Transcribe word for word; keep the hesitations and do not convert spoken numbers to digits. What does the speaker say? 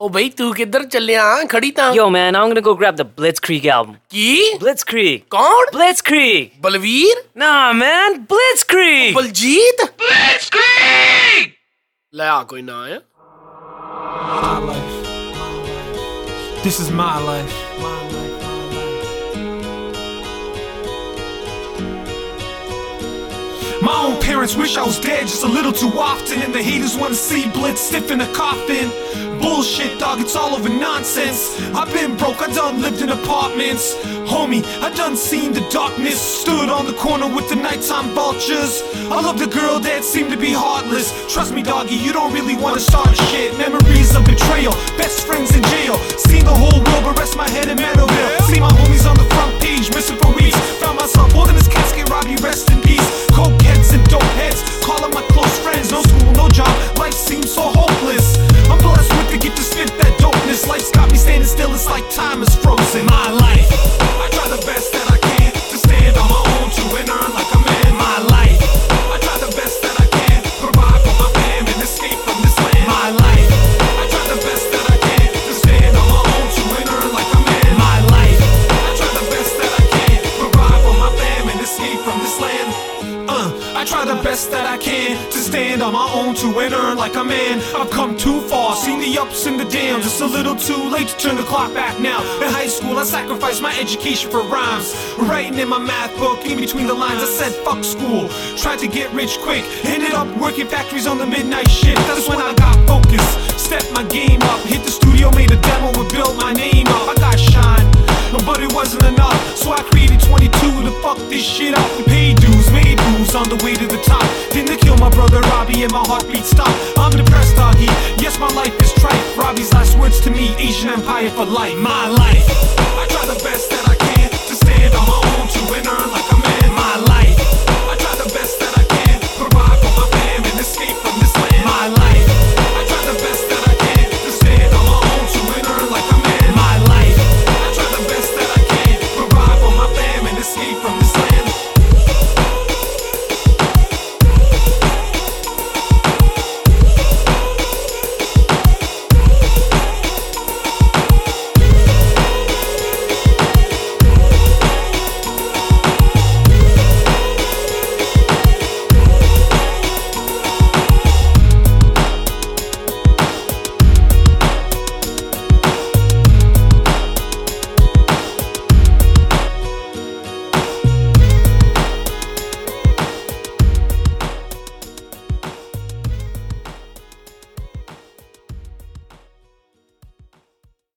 ओ भाई तू किधर चलिया खड़ी ता? Yo man, I'm gonna go grab the Blitzkrieg album. की? Blitzkrieg. कौन? Blitzkrieg. Balvir? Nah man, Blitzkrieg. Baljeet? Blitzkrieg. ले आ कोई ना है. My life. This is my life. My life, my life. My own parents wish I was dead just a little too often, and the haters wanna see Blitz stiff in a coffin. Bullshit, dog, it's all over nonsense. I've been broke, I done lived in apartments. Homie, I done seen the darkness. Stood on the corner with the nighttime vultures. I loved a girl that seemed to be heartless. Trust me, doggy, you don't really wanna start shit. Memories of betrayal, best friends in jail. Seen the whole world, but rest my head in Meadowville. See my homies on the front page, missing for weeks. Found myself holding his casket, Robbie, rest in peace. Coke heads and dope heads, calling my close friends. No school, no job, life seems so hopeless. I'm blessed with the gift to spit that dopeness. Life's got me standing still, it's like time is frozen. My life, I try the best that I can to stand on my own, to and earn like a man. My life, I try the best that I can, provide for my fam and escape from this land. My life, I try the best that I can to stand on my own, to and earn like a man. My life, I try the best that I can, provide for my fam and escape from this land. Uh, I try the best that I can to stand on my own, to and earn like a man. I've come too far, seen the ups and the downs. It's a little too late to turn the clock back now. In high school, I sacrificed my education for rhymes. Writing in my math book, in between the lines, I said fuck school. Tried to get rich quick, ended up working factories on the midnight shift. That's when I got focused, stepped my game up, hit the studio, made a demo, and built my name up. I got shine, but it wasn't enough, so I created twenty-two to fuck this shit up. Paid dues, made moves on the way to the top. Didn't kill my brother Robbie and my heartbeat stopped. I'm depressed, doggy, yes my life is trite. Robbie's last words to me, Asian Empire for life. My life, I try the best that I can to stand on my own, to and earn like a